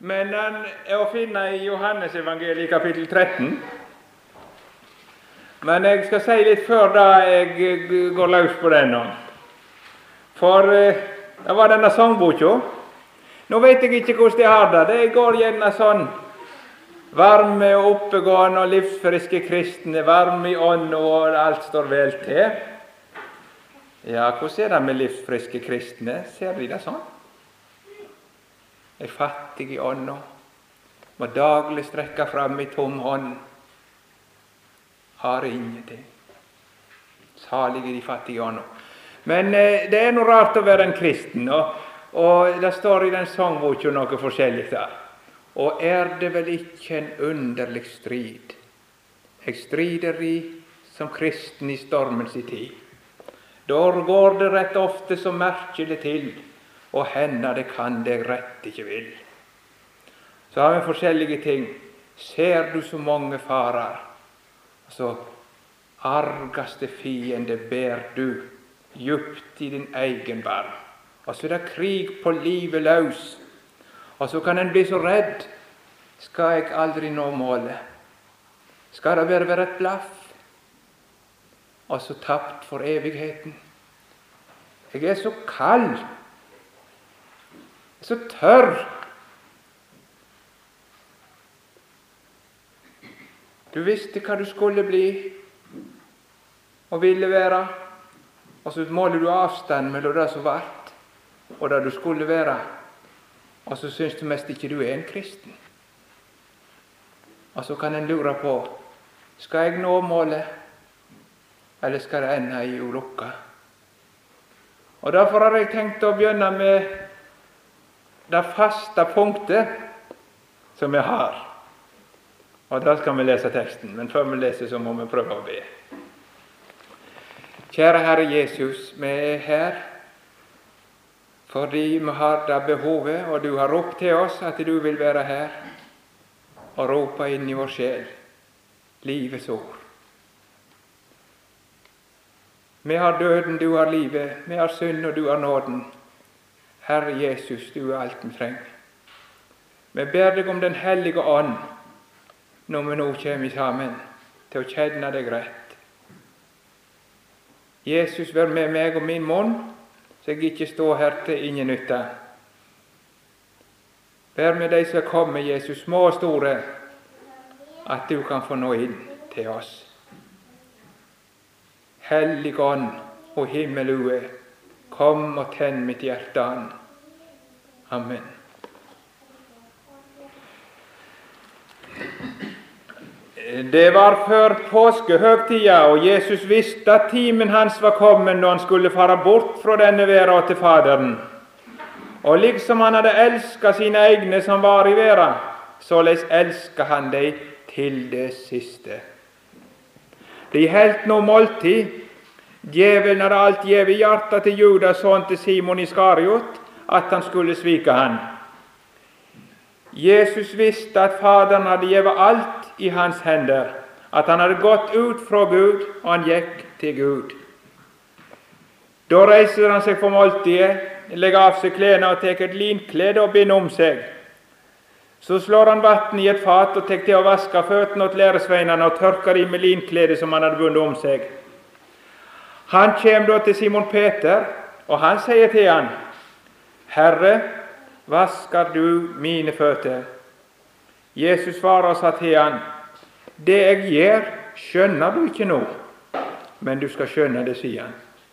Men den er å finne i Johannes evangeliet kapittel 13. Men jeg skal si litt før da jeg går løs på den nå. For det var denne sangboka. Nå vet jeg ikke hvordan de har det. Det går gjerne sånn varme og oppegående og livsfriske kristne, varme i ånd og alt står vel til. Ja, hvordan er det med livsfriske kristne? Ser de det sånn? Jeg er fattig i ånda, må daglig strekke fram i tom hånd, har ingenting. Salige de fattige i ånda. Men det er noe rart å være en kristen, og det står i den sangboka noe forskjellig der. Og er det vel ikke en underlig strid? Jeg strider i som kristen i stormens tid. Da går det rett ofte så merkelig til, og hende det kan det jeg rett ikke vil. Så har vi forskjellige ting. Ser du så mange farer, så argaste fiende ber du djupt i din egen barm. Og så er det krig på livet løs, og så kan en bli så redd. Skal jeg aldri nå målet? Skal det bare være et blaff? Og så tapt for evigheten. Jeg er så kald, så tørr. Du visste hva du skulle bli og ville være, og så måler du avstand mellom det som vart og det du skulle være, og så syns du mest ikke du er en kristen. Og så kan en lure på, skal jeg nå målet, eller skal det ende i ulykka? Og derfor har jeg tenkt å begynne med det faste punktet som jeg har. Og da skal vi lese teksten, men før vi leser så må vi prøve å be. Kjære Herre Jesus, vi er her fordi vi har det behovet, og du har ropt til oss at du vil være her og rope inn i vår sjel livets ord. Vi har døden, du har livet, vi har synd og du har nåden. Herre Jesus, du er alt vi trenger. Vi ber deg om den hellige ånd når vi nå kommer sammen til å kjenne deg rett. Jesus, vær med meg og min munn, så jeg ikke står her til ingen nytte. Vær med de som kommer, Jesus, små og store, at du kan få nå inn til oss. Hellig ånd og himmelue, kom og tenn mitt hjerte an. Amen. Det var før påskehøgtida, og Jesus visste at timen hans var kommet når han skulle fara bort fra denne verda til Faderen. Og liksom han hadde elsket sine egne som var i verda, såleis elsket han dem til det siste. De helt nå måltid. Djevelen hadde alt gjevet i hjertet til Judas, sønn til Simon Iskariot, at han skulle svike han. Jesus visste at Faderen hadde gjevet alt i hans hender, at han hadde gått ut fra Gud, og han gikk til Gud. Da reiser han seg for måltidet, legger av seg klærne og tar et linklede og binder om seg. Så slår han vann i et fat og tar til å vaske føttene åt læresveinene og tørker dem med linkledet som han hadde bundet om seg. Han kommer da til Simon Peter, og han sier til han, Herre, vasker du mine føtter? Jesus svarer og sa til han, det jeg gjør, skjønner du ikke nå, men du skal skjønne det, sier han.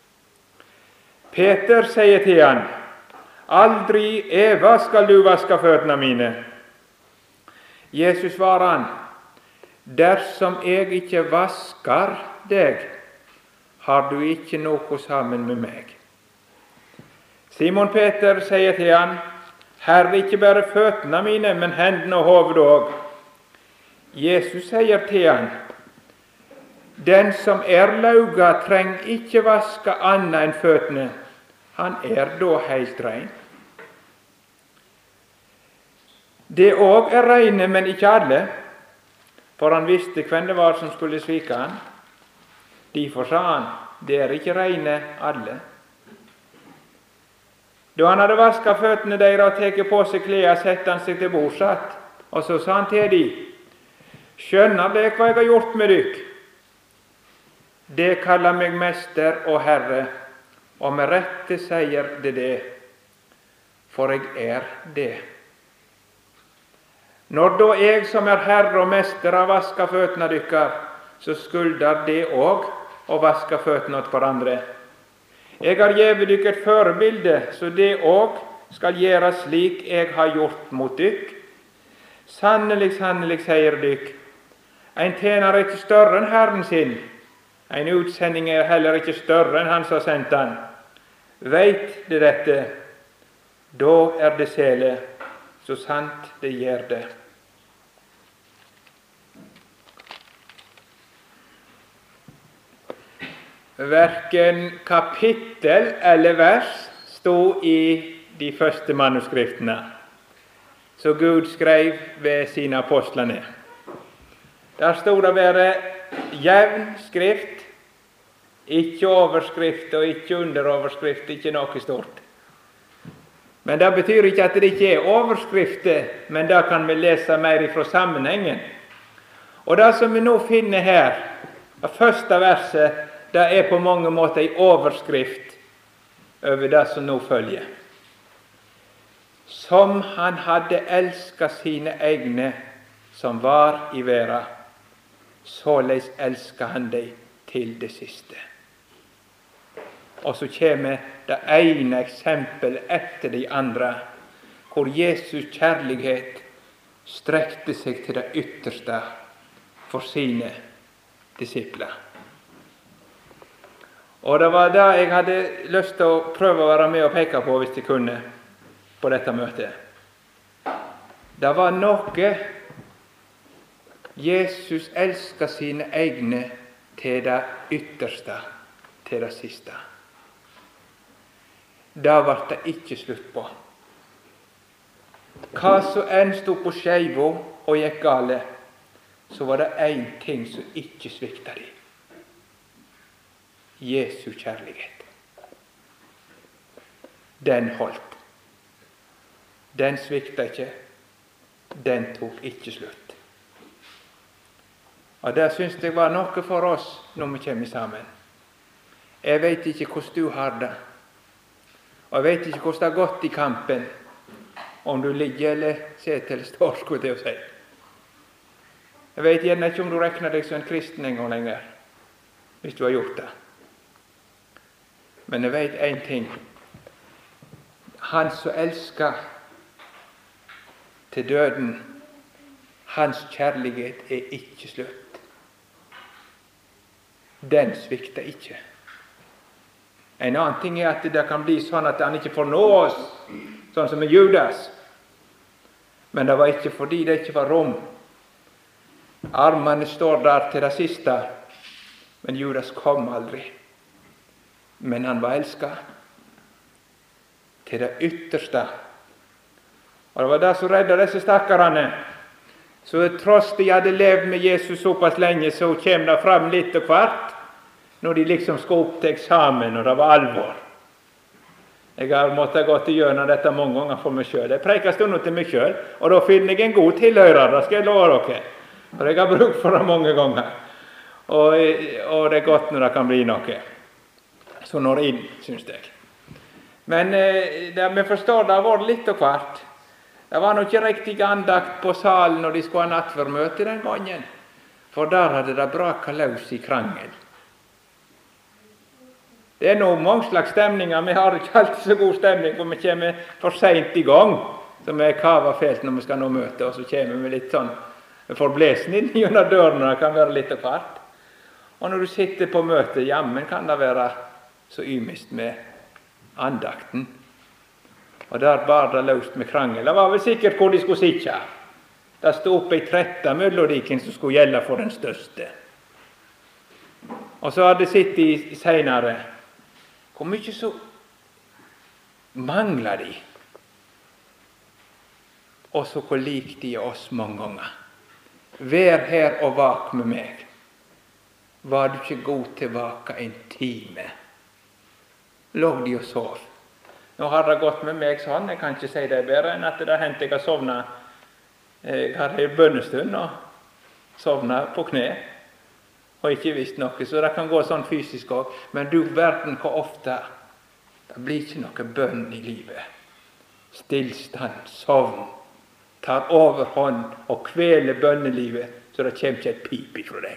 Peter sier til han, aldri eva skal du vaske føttene mine. Jesus svarer han, dersom jeg ikke vasker deg, har du ikke noe sammen med meg. Simon Peter sier til han, Herre, ikke bare føttene mine, men hendene og hovedet òg. Jesus sier til han, den som er lauga, trenger ikke vaske annet enn føttene. Han er da helt rein. Det òg er reine, men ikke alle, for han visste hvem det var som skulle svike han. Derfor sa han, det er ikke reine alle. Da han hadde vasket føttene deres og tatt på seg klær, sette han seg til bords att, og så sa han til dem: Skjønner dere hva jeg har gjort med dykk? Det kaller meg mester og herre, og med rette sier det, for jeg er det. Når da jeg som er herre og mester har vasket føttene dykkar, så skulder det òg å vaske føttene åt hverandre. Jeg har givet dykk et forbilde, så det òg skal gjøre slik jeg har gjort mot dykk. Sannelig, sannelig, sier dykk, en tjener er ikke større enn Herren sin. En utsending er heller ikke større enn han som har sendt han. Veit det dette, da er det sele, så sant det gjør det. Verken kapittel eller vers stod i de første manuskriptene, så Gud skrev ved sine apostlene. Der stod det bare jevn skrift, ikke overskrift og ikke underoverskrift, ikke noe stort. Men det betyr ikke at det ikke er overskrifter, men da kan vi lese mer fra sammenhengen. Og det som vi nå finner her, det første verset, det er på mange måter en overskrift over det som nå følger. Som han hadde elsket sine egne som var i verden, såleis elsket han dem til det siste. Og så kommer det ene eksempelet etter de andre, hvor Jesus kjærlighet strekte seg til det ytterste for sine disipler. Og det var det jeg hadde lyst til å prøve å være med og peke på, hvis jeg kunne, på dette møtet. Det var noe Jesus elsket sine egne til det ytterste, til det siste. Det ble det ikke slutt på. Hva så enn stod på skeiva og gikk gale, så var det én ting som ikke svikta de. Jesu kjærlighet. Den holdt. Den svikta ikke. Den tok ikke slutt. Og det syns jeg var noe for oss når vi kommer sammen. Jeg vet ikke hvordan du har det. Og jeg vet ikke hvordan det har gått i kampen, om du ligger eller sitter eller står, skulle jeg si. Jeg vet gjerne ikke om du regner deg som en kristen en gang lenger, hvis du har gjort det. Men jeg vet en ting. Han som elsker til døden, hans kjærlighet er ikke slutt. Den svikter ikke. En annen ting er at det kan bli sånn at han ikke får nå oss, sånn som med Judas. Men det var ikke fordi det ikke var rom. Armene står der til det siste, men Judas kom aldri. Men han var elsket til det ytterste. Og det var det som reddet disse stakkarene. Så tross de hadde levd med Jesus såpass lenge, så kom det fram litt og hvert, når de liksom skal opp til eksamen, og det var alvor. Jeg har måttet gå til gjennom dette mange ganger for meg selv. Jeg preker stund til meg selv, og da finner jeg en god tilhører, det skal jeg love dere. For jeg har bruk for det mange ganger. Og det er godt når det kan bli noe. Så når inn, synes jeg. Men vi forstår det har vært litt og hvert. Det var nok ikke riktig andakt på salen når de skulle ha nattverdmøte den gangen. For der hadde det braket løs i krangel. Det er nå mange slags stemninger. Vi har ikke alltid så god stemning, for vi kommer for sent i gang. Så vi kaver felt når vi skal nå møte, og så kommer vi litt sånn forblesen inn gjennom dørene. Det kan være litt og hvert. Og når du sitter på møte, jammen kan det være så ymist med andakten. Og der bar det løst med krangel. Det var vel sikkert hvor de skulle sitte. Det stod oppe i 13 mellodiken som skulle gjelde for den største. Og så hadde det sittet senere. Hvor mye så mangler de? Og så hvor lik de oss mange ganger. Vær her og vak med meg. Var du ikke god til å vake en time? Lå de og sov. Nå har det gått med meg sånn, jeg kan ikke si det bedre enn at det har hendt jeg har sovnet. Jeg har en bønnestund og sovnet på kne, og ikke visst noe, så det kan gå sånn fysisk også. Men du verden hvor ofte, det blir ikke noe bønn i livet. Stillstand, sovn, tar overhånd og kveler bønnelivet, så det kommer ikke et pip ifra deg.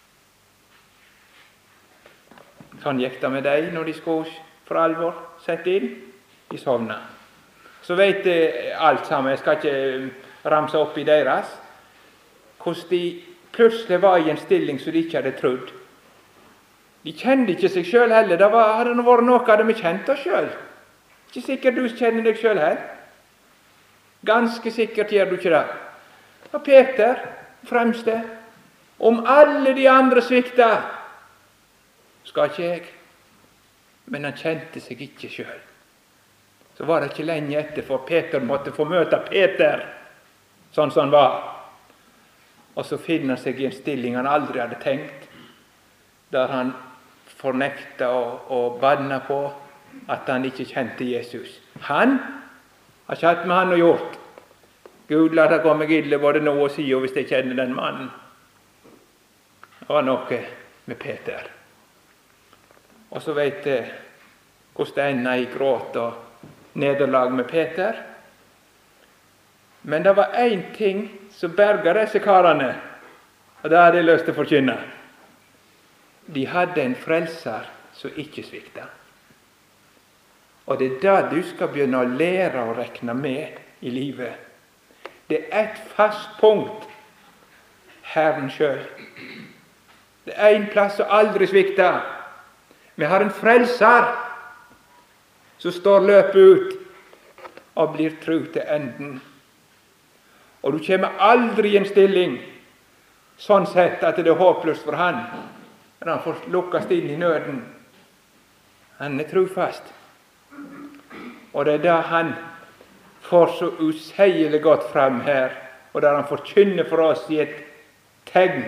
Sånn gikk det med deg når de skulle for alvor sette inn. De sovna. Så vet jeg alt sammen, jeg skal ikke ramse opp i deres, hvordan de plutselig var i en stilling som de ikke hadde trodd. De kjente ikke seg selv heller, det hadde vært noe av det vi kjente oss selv. Ikke sikkert du kjenner deg selv her. Ganske sikkert gjør du ikke det. Og Peter, fremste, om alle de andre svikta, skal ikke jeg. Men han kjente seg ikke selv. Så var det ikke lenge etter, for Peter måtte få møte Peter, sånn som han var. Og så finner han seg i en stilling han aldri hadde tenkt, der han fornekta og banna på at han ikke kjente Jesus. Han har ikke hatt med han å gjort. Gud, la det gå meg ille både nå og siden hvis jeg kjenner den mannen. Det var noe med Peter. Og så vet jeg hvordan det enda i gråt og nederlag med Peter. Men det var en ting som berga disse karene, og det hadde jeg lyst til å forkynne. De hadde en frelser som ikke svikta. Og det er det du skal begynne å lære å regne med i livet. Det er et fast punkt, Herren selv. Det er en plass som aldri svikta. Vi har en frelser som står løpet ut og blir tro til enden. Og du kommer aldri i en stilling sånn sett at det er håpløst for han, når han får lukkast inn i nøden. Han er trofast. Og det er da han får så usigelig godt fram her, og der han forkynner for oss i et tegn.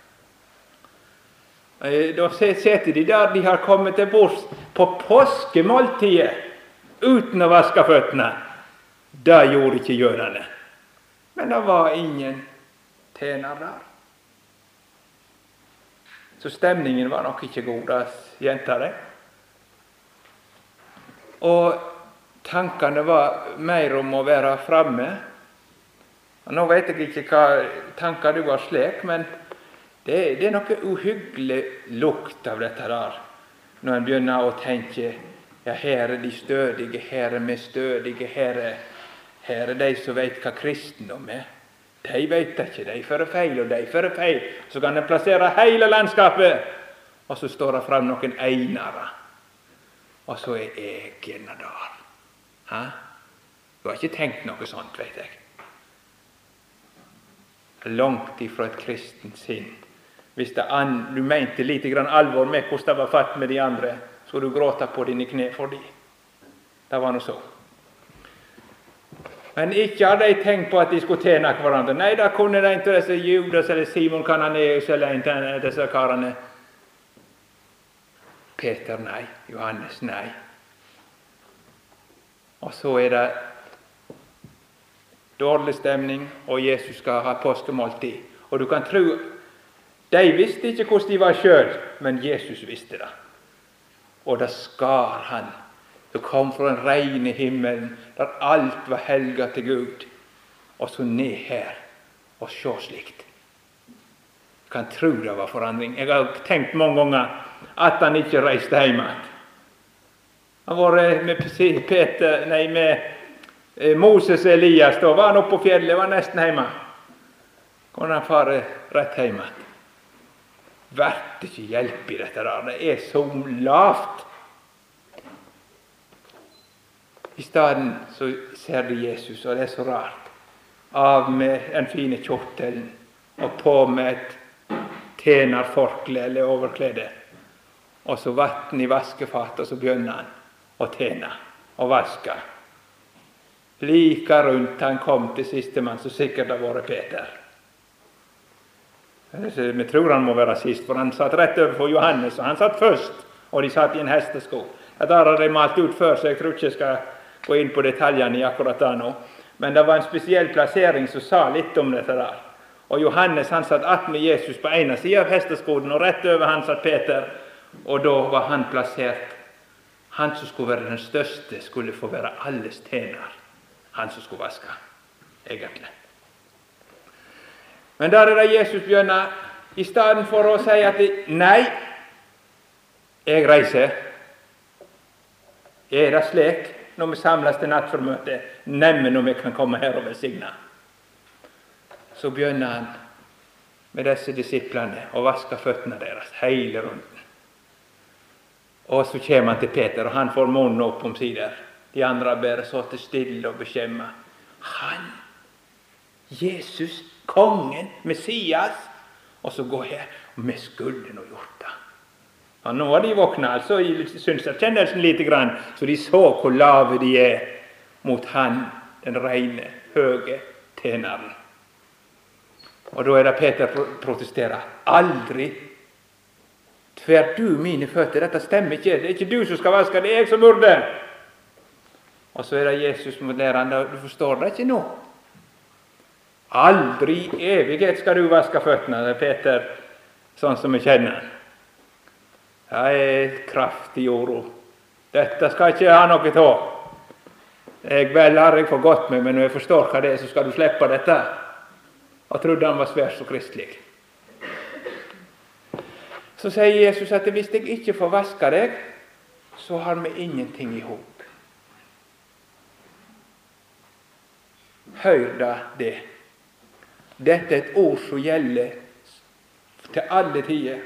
Da setter de der de har kommet til bords på påskemåltidet uten å vaske føttene. Det gjorde ikke jødene. Men det var ingen tjener der. Så stemningen var nok ikke god, da gjentar jeg. Og tankene var mer om å være framme. Og nå vet jeg ikke hva tanker du har slik, men det er noe uhyggelig lukt av dette der, når en begynner å tenke, ja, her er de stødige, her er vi stødige, her er de som vet hva kristendom er. De vet ikke, de fører feil, og de fører feil. Så kan en plassere hele landskapet, og så står det frem noen einere. Og så er jeg gjerne der. Hæ? Du har ikke tenkt noe sånt, vet jeg. Langt ifra et kristent sinn. Hvis du mente litt alvor med hvordan det var fatt med de andre, så du gråta på dine kne for de. Det var noe så. Men ikke hadde de tenkt på at de skulle tjene hverandre. Nei, da kunne de ikke disse Judas eller Simon Kananeus eller en av disse karene. Peter, nei. Johannes, nei. Og så er det dårlig stemning, og Jesus skal ha påskemåltid. Og du kan tro, de visste ikke hvordan de var selv, men Jesus visste det. Og det skar han. Det kom fra den rene himmelen, der alt var helga til Gud. Og så ned her, og se slikt. Du kan tro det var forandring. Jeg har tenkt mange ganger at han ikke reiste hjem igjen. Han var med Moses og Elias, da var han oppe på fjellet, var nesten hjemme. Kunne han fare rett hjem igjen. Vært ikke hjelp i dette der. Det er så lavt. I stedet så ser de Jesus, og det er så rart. Av med den fine kjortelen, og på med et tjenerforkle eller overklede. Og så vatten i vaskefat, og så begynner han å tjene og vaske. Like rundt han kom til sistemann, så sikkert det var Peter. Vi tror han må være sist, for han satt rett over for Johannes, og han satt først, og de satt i en hestesko. Der har de malt ut før, så jeg tror ikke jeg skal gå inn på detaljene i akkurat det nå. Men det var en spesiell plassering som sa litt om dette der. Og Johannes han satt att med Jesus på ene siden av hesteskoden, og rett over han satt Peter. Og da var han plassert. Han som skulle være den største, skulle få være alles tjener. Han som skulle vaske, egentlig. Men der er det Jesus begynner, i stedet for å si at nei, jeg reiser. Er det slik når vi samles til nattformøte, nemlig når vi kan komme her og velsigne? Så begynner han med disse disiplene og vasker føttene deres hele runden. Og så kommer han til Peter, og han får munnen opp om sider. De andre bare satt stille og beskjemmet. Han, Jesus, kongen, Messias, og så går jeg, og vi skulle nå gjort det. Ja, nå var de våkne, altså, i synserkjennelsen lite grann, så de så hvor lave de er mot han, den rene, høye tjeneren. Og da er det Peter protesterer. Aldri tver du mine føtter, dette stemmer ikke, det er ikke du som skal vaske, det er jeg som burde. Og så er det Jesus mot læreren, du forstår det ikke nå. Aldri i evighet skal du vaske føttene, det er Peter, sånn som vi kjenner. Det er kraftig ord. Dette skal ikke ha noe til. Jeg vel har jeg for godt med, men når jeg forstår hva det er, så skal du slippe dette. Og trodde han var svært så kristelig. Så sier Jesus at hvis jeg ikke får vaske deg, så har vi ingenting i hop. Hør da det. Dette er et ord som gjelder til alle tider.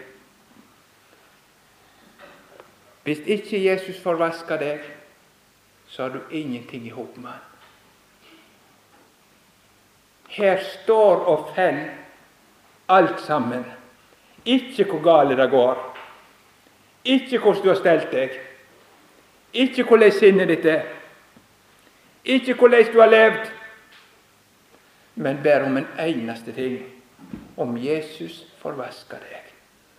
Hvis ikke Jesus får vaske deg, så har du ingenting i hop med han. Her står og fell alt sammen. Ikke hvor gale det går. Ikke hvordan du har stelt deg. Ikke hvordan sinnet ditt er. Ikke hvordan du har levd. Men bare om en eneste ting. Om Jesus får vaske deg.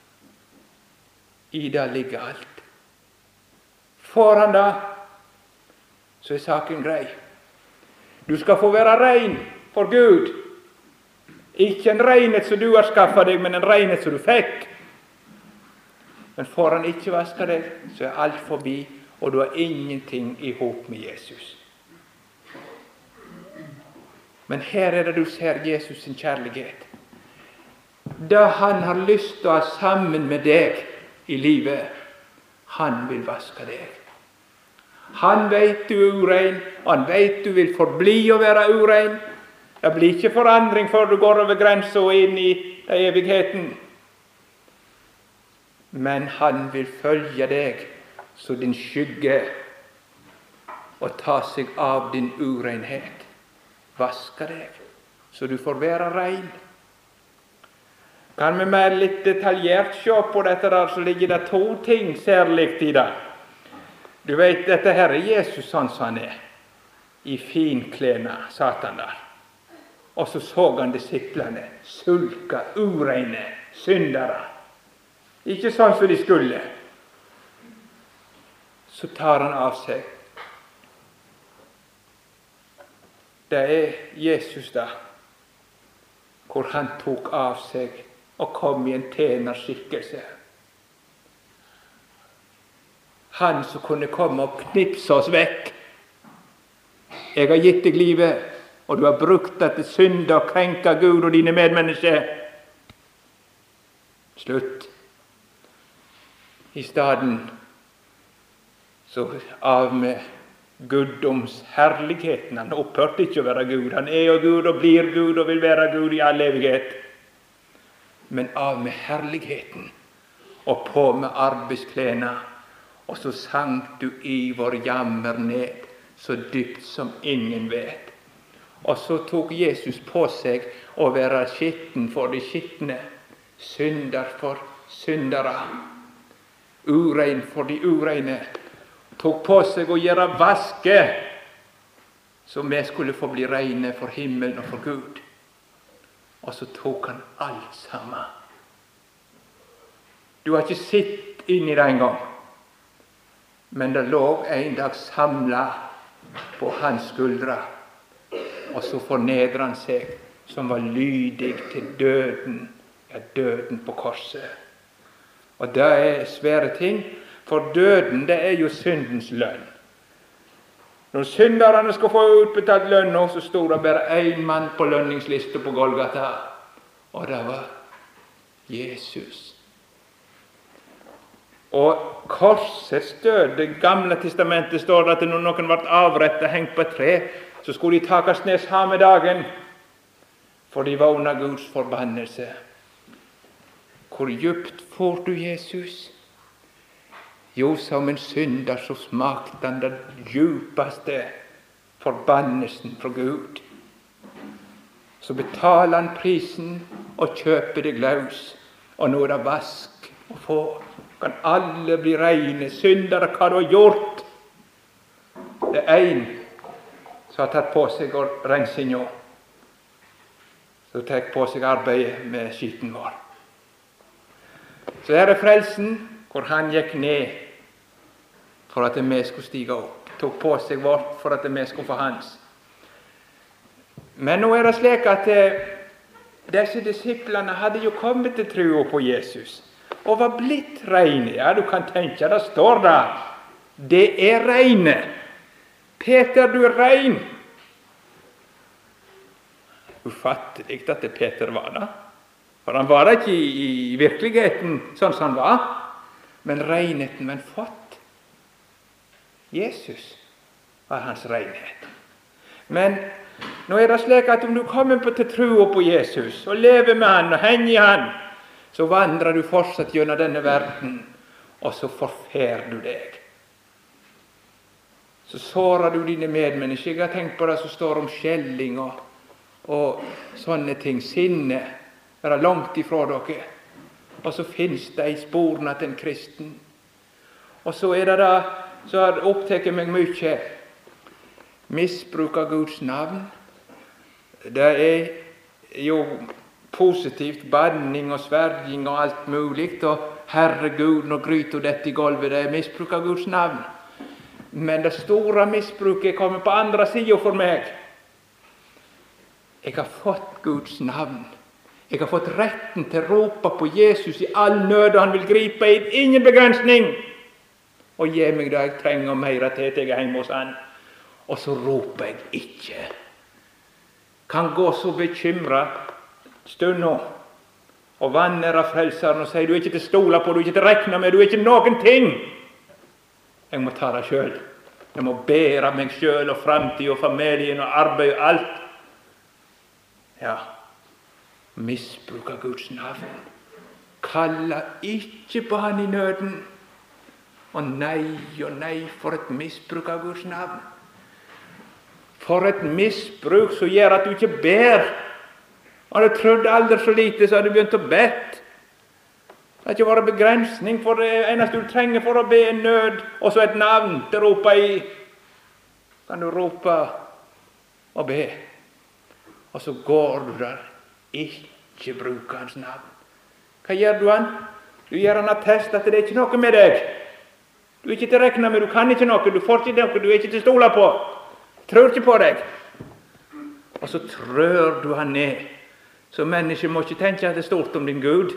I det ligger alt. Får han det, så er saken grei. Du skal få være rein for Gud. Ikke en renhet som du har skaffet deg, men en renhet som du fikk. Men får han ikke vaske deg, så er alt forbi, og du har ingenting i hop med Jesus. Men her er det du ser Jesus sin kjærlighet. Det han har lyst til å ha sammen med deg i livet, han vil vaske deg. Han vet du er urein, han vet du vil forbli å være urein. Det blir ikke forandring før du går over grensen og inn i evigheten. Men han vil følge deg så din skygge og ta seg av din urenhet. Vaske deg så du får være rein. Kan vi mer litt detaljert se på dette der, så ligger det to ting særlig i det. Du vet, dette her er Jesus sånn som han er. I finklena satt han der. Og så han disiplene sulka, ureine, syndere. Ikke sånn som de skulle. Så tar han av seg. Det er Jesus da, hvor han tok av seg og kom i en tjenerskikkelse. Han som kunne komme og knipse oss vekk. Jeg har gitt deg livet, og du har brukt det til synd og krenke Gud og dine medmennesker. Slutt. I stedet så av med guddomsherligheten. Han opphørte ikke å være Gud. Han er jo Gud og blir Gud og vil være Gud i all evighet. Men av med herligheten og på med arbeidsklærne. Og så sank du i vår jammer ned, så dypt som ingen vet. Og så tok Jesus på seg å være skitten for de skittne, synder for syndere, urein for de ureine. Tok på seg å gjøre vaske, så vi skulle få bli reine for himmelen og for Gud. Og så tok han alt sammen. Du har ikke sett inn i det en gang. Men det lå en dag samlet på hans skuldre. Og så fornedrer han seg, som var lydig til døden, ja, døden på korset. Og det er svære ting, for døden, det er jo syndens lønn. Når synderne skal få utbetalt lønn, så stod det bare én mann på lønningslista på Golgata, og det var Jesus. Og korsets død, Det gamle testamentet står det at når noen ble avrettet og hengt på et tre, så skulle de takast ned samme dagen, for de var under Guds forbannelse. Hvor djupt får du Jesus? Jo, som en synder så smakte han den djupeste forbannelsen fra Gud. Så betaler han prisen og kjøper deg løs, og nå er det vask å få. Kan alle bli reine syndere, hva du har gjort. Det er en som har tatt på seg rensinga, som tar på seg arbeidet med skitten vår. Så her er frelsen, hvor han gikk ned for at vi skulle stige opp, tok på seg vårt for at vi skulle få hans. Men nå er det slik at disse disiplene hadde jo kommet til tro på Jesus, og var blitt reine. Ja, du kan tenke, det står der. Det er reine. Peter, du er rein. Ufattelig at det Peter var da. For han var ikke i virkeligheten sånn som han var. Men renheten var fått. Jesus var hans renhet. Men nå er det slik at om du kommer til tro på Jesus, og lever med han, og henger i han, så vandrer du fortsatt gjennom denne verden, og så forfer du deg. Så sårer du dine medmennesker. Jeg har tenkt på det som står om skjelling og sånne ting. Sinne er langt ifra dere. Og så finnes det i sporene til en kristen. Og så er det da, så har det opptatt meg mye. Misbruk av Guds navn. Det er jo positivt, banning og sverging og alt mulig, og herregud, nå gryter dette i gulvet, det er misbruk av Guds navn. Men det store misbruket kommer på andre siden for meg. Jeg har fått Guds navn. Jeg har fått retten til å rope på Jesus i all nød, og han vil gripe inn, ingen begrensning, og gi meg det jeg trenger mer til at jeg er hjemme hos han. Og så roper jeg ikke. Kan gå så bekymret stund nå, og vanære frelseren og sier du er ikke til å stole på, du er ikke til å regne med, du er ikke noen ting. Jeg må ta det selv. Jeg må bære meg selv og fremtid og familien og arbeid og alt. Ja, misbruk av Guds navn. Kalla ikke på han i nøden. Og nei, for et misbruk av Guds navn. For et misbruk som gjør at du ikke ber. Har du trodd aldri så lite, så har du begynt å bedt. Det har ikke vært begrensning, for det eneste du trenger for å be en nød, og så et navn til å rope i. Kan du rope og be. Og så går du der, ikke bruker hans navn. Hva gjør du han? Du gjør han attest at det er ikke noe med deg. Du er ikke til å regne med, du kan ikke noe, du får ikke noe, du er ikke til å stole på. Tror ikke på deg. Og så trør du han ned. Så mennesker må ikke tenke at det er stort om din Gud.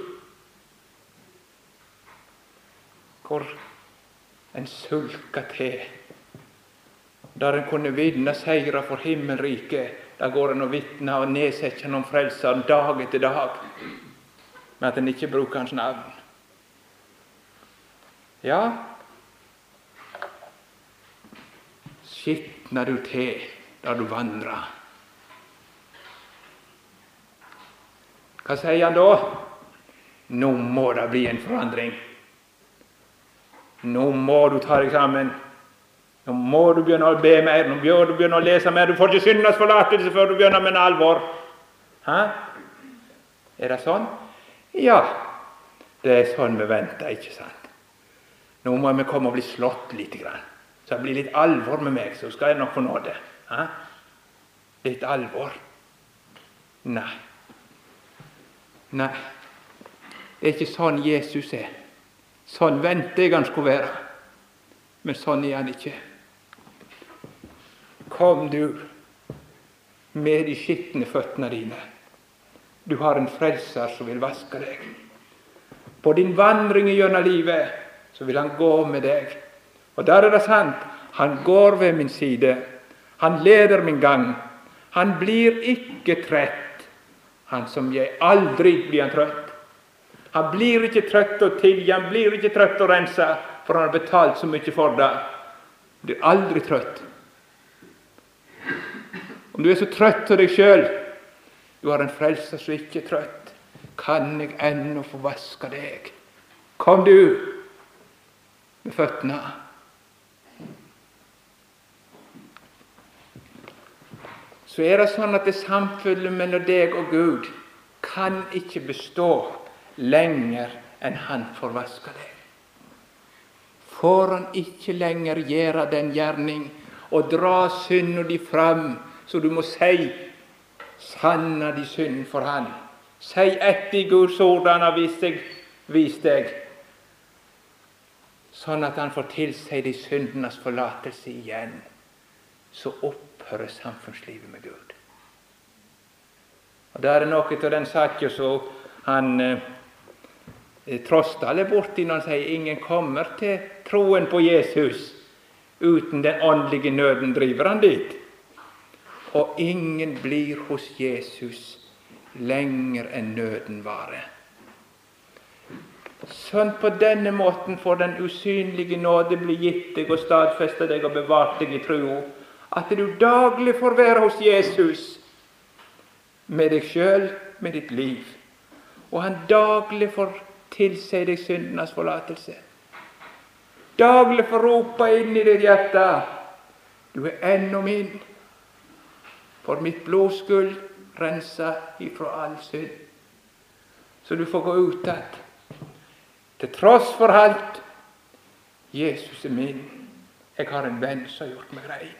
Hvor en sulka til, der en kunne vinne seire for himmelriket, der går en og vitner og nedsetter noen frelser dag etter dag, med at en ikke bruker hans navn. Ja, skitner du til der du vandrer. Hva sier han da? Nå må det bli en forandring. Nå må du ta deg sammen. Nå må du begynne å be mer. Nå må du begynne å lese mer. Du får ikke syndes forlatelse før du begynner med en alvor. Hæ? Er det sånn? Ja, det er sånn vi venter, ikke sant? Nå må vi komme og bli slått litt grann. Så det blir litt alvor med meg, så skal jeg nok få nåde. Hæ? Litt alvor. Nei. Nei, det er ikke sånn Jesus er. Sånn venter jeg han skulle være. Men sånn er han ikke. kom du med de skitne føttene dine. Du har en frelser som vil vaske deg. På din vandring gjennom livet så vil han gå med deg. Og der er det sant, han går ved min side. Han leder min gang. Han blir ikke trett. Han som jeg aldri blir han trøtt. Han blir ikke trøtt å tilgi, han blir ikke trøtt å rense, for han har betalt så mye for det. Han blir aldri trøtt. Om du er så trøtt av deg selv, du har en frelser som ikke er trøtt, kan jeg ennå få vaske deg. Kom du med føttene. Så er det sånn at det samfunnet mellom deg og Gud kan ikke bestå lenger enn han får vaske deg. Får han ikke lenger gjøre den gjerning og dra synden de fram, så du må si sanna de synd for han. Si etter i Guds ord han har vist deg, sånn at han får tilsi de syndenes forlatelse igjen. Så opphører samfunnslivet med Gud. Og der er noe til den saken som han Trosdal er borti når han sier ingen kommer til troen på Jesus uten den åndelige nøden driver han dit. Og ingen blir hos Jesus lenger enn nøden varer. Sånn på denne måten får den usynlige nåde bli gitt deg og stadfeste deg og bevart deg i tro, at du daglig får være hos Jesus med deg selv, med ditt liv. Og han daglig får tilsi deg syndenes forlatelse. Daglig får rope inn i ditt hjerte, du er ennå min, for mitt blods skyld rensa ifra all synd. Så du får gå ut at til tross for alt, Jesus er min, jeg har en venn som har gjort meg rein.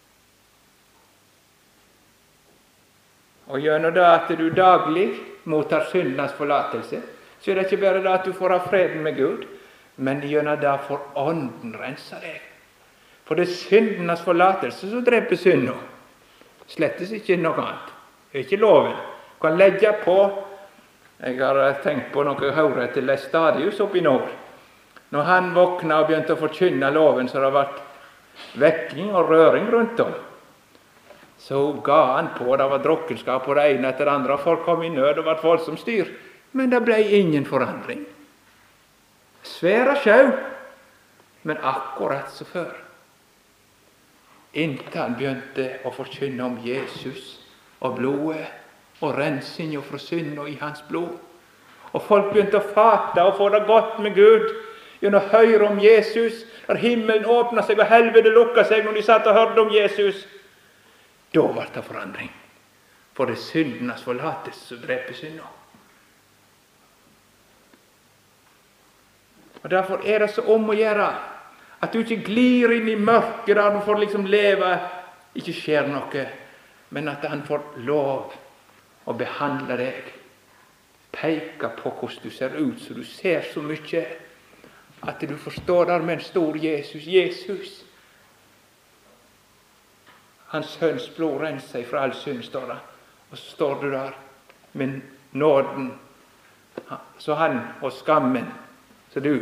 Og gjennom det at du daglig mottar syndenes forlatelse, så er det ikke bare det at du får ha freden med Gud, men gjennom det får ånden rense deg. For det er syndenes forlatelse som dreper synden. Slettes ikke noe annet. Det er ikke loven. Du kan legge på. Jeg har tenkt på noe jeg hører til Lestadius oppe i nord. Når han våkna og begynte å forkynne loven, så det har vært vekking og røring rundt om. Så ga han på, det var drukkenskap på det ene etter det andre, folk kom i nød og var voldsomt styr. Men det ble ingen forandring. Svære sjau, men akkurat så før. Inntil han begynte å forkynne om Jesus og blodet og rensing fra synd og i hans blod. Og folk begynte å fate og få det godt med Gud gjennom å høre om Jesus. Der himmelen åpnet seg og helvete lukket seg når de satt og hørte om Jesus. Da ble det forandring. For det er syndenes forlatelse som dreper synden. Og derfor er det så om å gjøre at du ikke glir inn i mørket der du får liksom leve, ikke skjer noe, men at han får lov å behandle deg, peke på hvordan du ser ut, så du ser så mye, at du forstår der med en stor Jesus. Jesus, hans sønns blod renser fra all synd, står det. Og så står du der med nåden, så han og skammen, så du.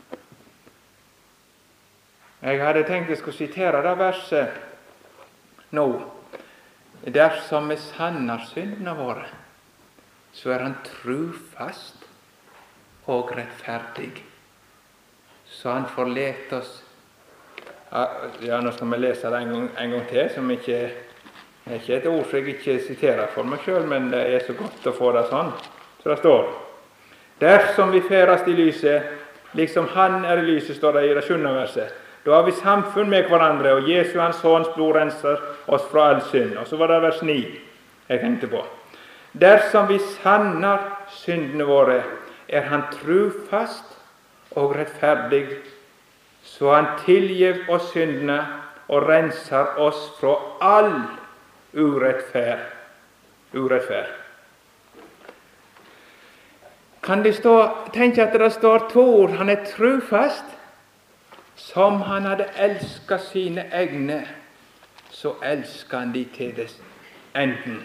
Jeg hadde tenkt jeg skulle sitere det verset nå. Dersom vi sanner syndene våre, så er han trufast og rettferdig, så han forlet oss. Ja, nå skal vi lese det en gang til, som ikke er et ord som jeg ikke siterer for meg selv, men det er så godt å få det sånn. Så det står: dersom vi ferast i lyset, liksom han er i lyset, står det i det 7. verset. Da har vi samfunn med hverandre, og Jesu hans sønns blod renser oss fra all synd. Og så var det vers 9 jeg tenkte på. Dersom vi sanner syndene våre, er han trufast og rettferdig, så han tilgjev oss syndene og renser oss fra all urettferd. Kan det stå, tenk at det står 2 ord, han er trufast, som han hadde elsket sine egne, så elsker han de til det enden.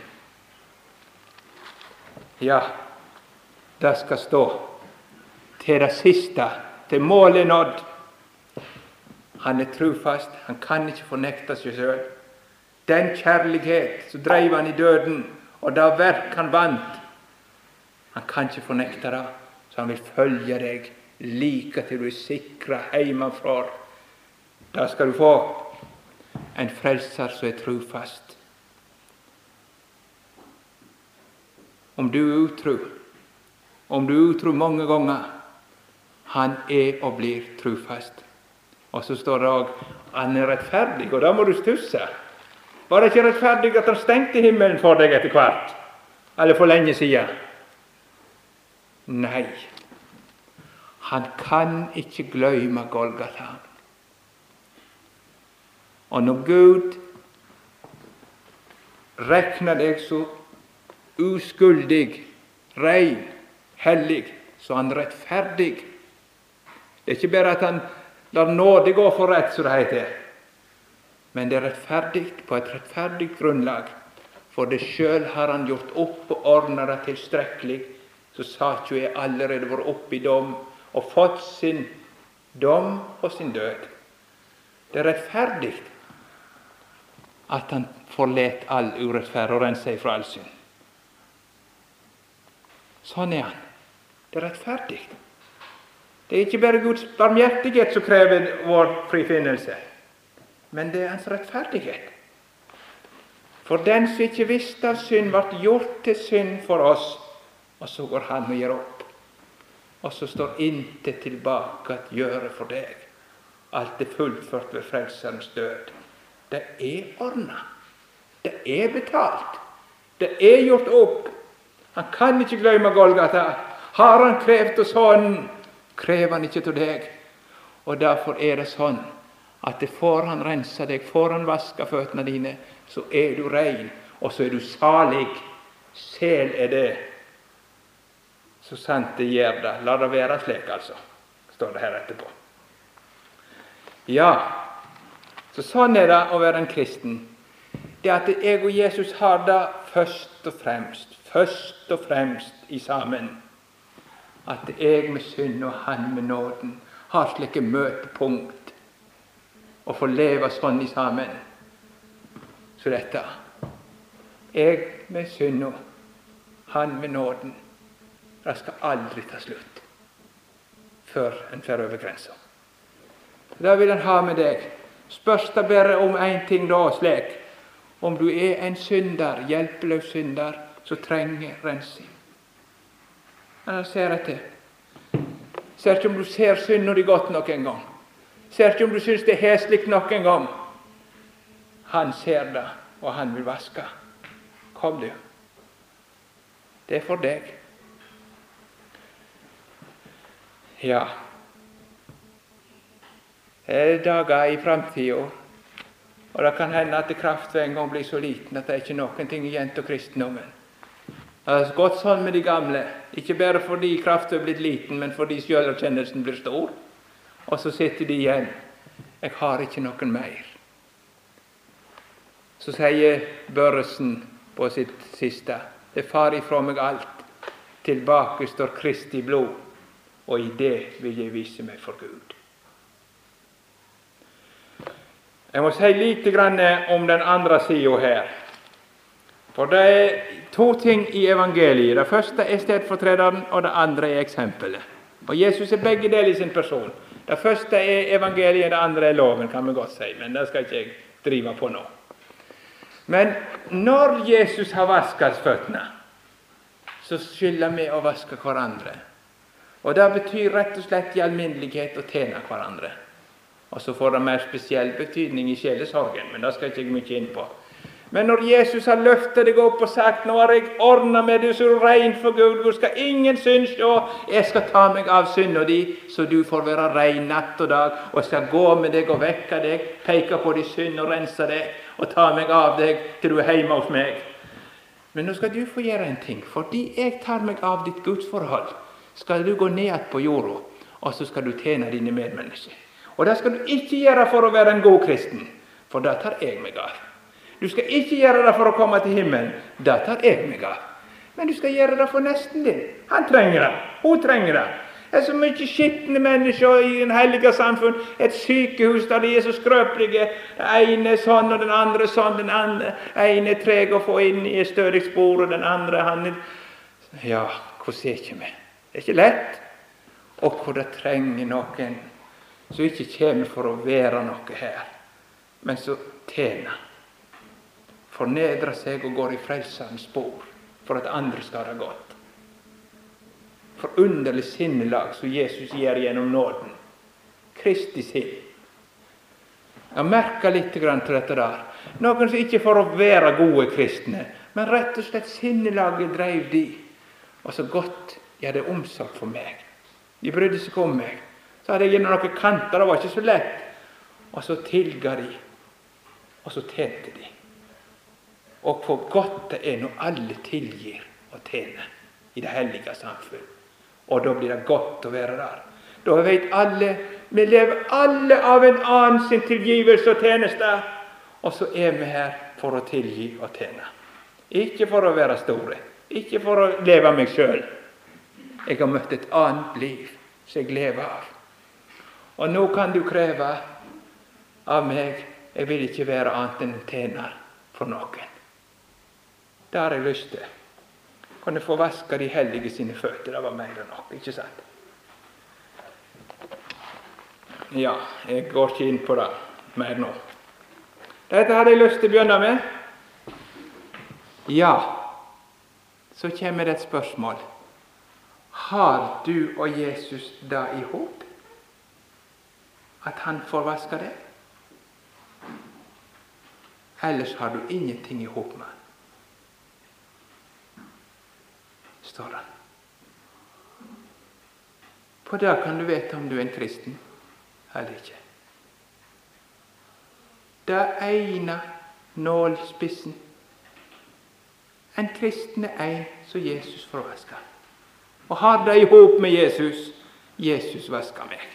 Ja, det skal stå til det siste, til målet nådd. Han er trofast, han kan ikke fornekte seg selv. Den kjærlighet som drev han i døden, og det verk han vant, han kan ikke fornekte det, så han vil følge deg like til du er sikret hjemmefra. Da skal du få en frelser som er trofast. Om du er utro mange ganger, han er og blir trofast. Og så står det også, han er rettferdig, og da må du stusse. Var det ikke rettferdig at han stengte himmelen for deg etter hvert? Eller for lenge siden? Nei, han kan ikke glemme Golgata. Og når Gud regner deg så uskuldig, rein, hellig, så han rettferdig. Det er ikke bare at han lar nåde gå for rett, som det heter, men det er rettferdig på et rettferdig grunnlag. For det selv har han gjort opp og ordnet det tilstrekkelig, så satt jo jeg allerede vært oppe i dom og fått sin dom og sin død. Det er rettferdig at han forlet all urettferd og renset seg fra all synd. Sånn er han. Det er rettferdig. Det er ikke bare Guds barmhjertighet som krever vår frifinnelse, men det er hans rettferdighet. For den som ikke visste av synd, ble gjort til synd for oss, og så går han og gjør opp. Og så står intet tilbake at gjøre for deg. Alt er fullført ved frelserens død. Det er ordnet. Det er betalt. Det er gjort opp. Han kan ikke glemme Golgata. Har han krevd av sånn, krever han ikke til deg. Og derfor er det sånn at det får han rense deg, får han vaske føttene dine, så er du rein, og så er du salig. Sel er det. Så sant det gjør det. La det være slik, altså, står det her etterpå. Ja, så sånn er det å være en kristen. Det at jeg og Jesus har det først og fremst i sammen. At jeg med synd og han med nåden har slike møtepunkt og får leve sånn i sammen. Så dette, jeg med synd og han med nåden, det skal aldri ta slutt før en fer over grensa. Da vil han ha med deg. Spørs det bare om en ting da, slik. Om du er en synder, hjelpeløs synder, så trenger rensing. Han ser etter. Ser ikke om du ser synden di godt nok en gang. Ser ikke om du syns det er heslig nok en gang. Han ser det, og han vil vaske. Kom du. Det er for deg. Ja. Det er dager i fremtiden, og det kan hende at kraft en gang blir så liten at det er ikke noen ting igjen til kristendommen. Det har gått sånn med de gamle, ikke bare fordi kraften er blitt liten, men fordi selverkjennelsen blir stor. Og så sitter de igjen. Jeg har ikke noen mer. Så sier Børresen på sitt siste, det far ifra meg alt, tilbake står Kristi blod, og i det vil jeg vise meg for Gud. Jeg må si litt om den andre siden her. For det er to ting i evangeliet. Det første er stedfortrederen, og det andre er eksempelet. Og Jesus er begge deler i sin person. Det første er evangeliet, det andre er loven, kan vi godt si. Men det skal ikke jeg drive på nå. Men når Jesus har vasket føttene, så skylder vi å vaske hverandre. Og det betyr rett og slett i alminnelighet å tjene hverandre. Og så får det mer spesiell betydning i sjelesorgen, men det skal jeg ikke mye inn på. Men når Jesus har løftet deg opp og sagt, nå har jeg ordnet med deg så rein for Gud, hvor skal ingen synd stå, jeg skal ta meg av synda di, så du får være rein natt og dag, og jeg skal gå med deg og vekke deg, peke på din synd og rense deg, og ta meg av deg til du er hjemme hos meg. Men nå skal du få gjøre en ting, fordi jeg tar meg av ditt gudsforhold, skal du gå ned på jorda, og så skal du tjene dine medmennesker. Og det skal du ikke gjøre for å være en god kristen, for det tar jeg meg av. Du skal ikke gjøre det for å komme til himmelen. Det tar jeg meg av. Men du skal gjøre det for nesten din. Han trenger det. Hun trenger det. Det er så mye skittende mennesker i en hellige samfunn. Et sykehus der de er så skrøpelige. Den ene er sånn, og den andre er sånn. Den ene er treg å få inn i et stødig spor, og den andre, han er... Ja, hvordan er ikke vi? Det er ikke lett. Og hvor det trenger noen som ikke kommer for å være noe her, men som tjener. Fornedrer seg og går i frelsens spor for at andre skal ha godt. Forunderlig sinnelag som Jesus gjør gjennom nåden. Kristi sinn. Jeg merker litt til dette der. Noen som ikke for å være gode kristne, men rett og slett sinnelaget drev de. Og så godt, ja, det er omsorg for meg. De brydde seg om meg. Så hadde jeg gjennom noen kanter, det var ikke så lett. Og så tilga de, og så tjente de. Og hvor godt det er når alle tilgir og tjener i det hellige samfunn. Og da blir det godt å være der. Da vet alle, vi lever alle av en annen sin tilgivelse og tjeneste. Og så er vi her for å tilgi og tjene. Ikke for å være store. Ikke for å leve meg selv. Jeg har møtt et annet liv som jeg lever av. Og nå kan du kreve av meg, jeg vil ikke være annet enn en tjener for noen. Det har jeg lyst til. Kan jeg få vaske de hellige sine føtter, det var mer enn nok, ikke sant? Ja, jeg går ikke inn på det mer nå. Dette hadde jeg lyst til å begynne med. Ja, så kommer det et spørsmål. Har du og Jesus det i håp? At han får vaske deg? Ellers har du ingenting i håp med. Står det. På det kan du vite om du er en kristen, eller ikke. Det ene nålspissen. En kristen er en som Jesus får vaske. Og har det i håp med Jesus, Jesus vasker meg.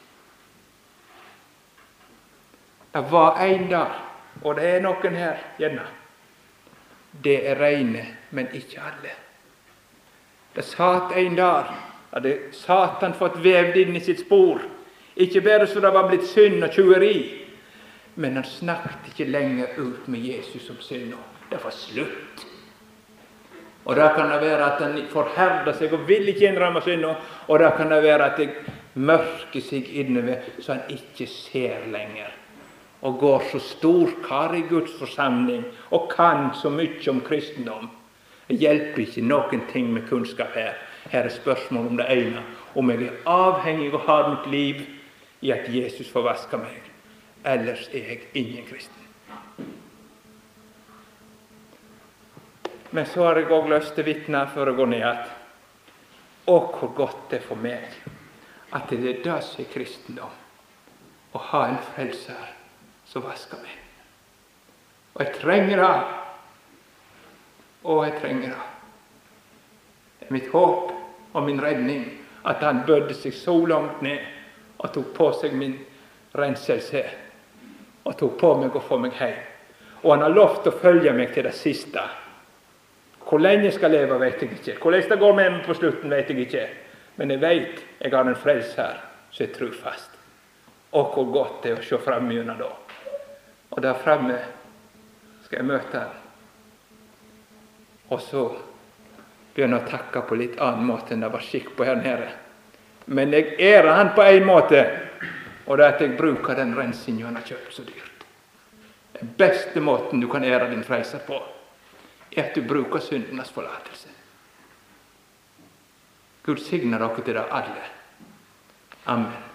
Det var en der, og det er noen her, gjerne. Det er reine, men ikke alle. Det satt en der, hadde Satan fått vevd inn i sitt spor. Ikke bare så det var blitt synd og tjuveri, men han snakket ikke lenger ut med Jesus om synd. Det var slutt. Og da kan det være at han forherder seg og vil ikke innrømme synd, og da kan det være at det mørker seg innover så han ikke ser lenger. Og går så storkar i Guds forsamling og kan så mye om kristendom. Det hjelper ikke noen ting med kunnskap her. Her er spørsmål om det ene. Om jeg er avhengig og har mitt liv i at Jesus får vaske meg. Ellers er jeg ingen kristen. Men så har jeg også lyst til å vitne før jeg går ned at hvor godt det er for meg at det er det som er kristendom. Å ha en frelser som vasker meg. Og jeg trenger det. Og jeg trenger det. Det er mitt håp og min redning at han bødde seg så langt ned og tok på seg min renselse og tok på meg og få meg hjem. Og han har lovt å følge meg til det siste. Hvor lenge jeg skal leve, vet jeg ikke. Hvordan det går med meg på slutten, vet jeg ikke. Men jeg vet jeg har en frelser som er trofast. Og hvor godt det er å se frem gjennom da. Og der fremme skal jeg møte han. Og så begynne å takke på litt annen måte enn det var skikk på her nede. Men jeg ærer han på en måte, og det er at jeg bruker den rensingen han har kjøpt så dyrt. Den beste måten du kan ære din frelser på, er at du bruker syndenes forlatelse. Gud signer dere til det alle. Amen.